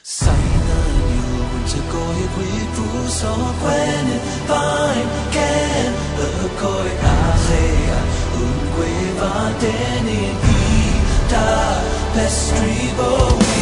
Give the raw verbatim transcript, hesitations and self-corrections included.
Sana nhiềuจะก้อยคุยผู้สอแควนปายแกนเออคอยอาเซียอุ่นกวยบาเดนิกีตาเพสตรีโบ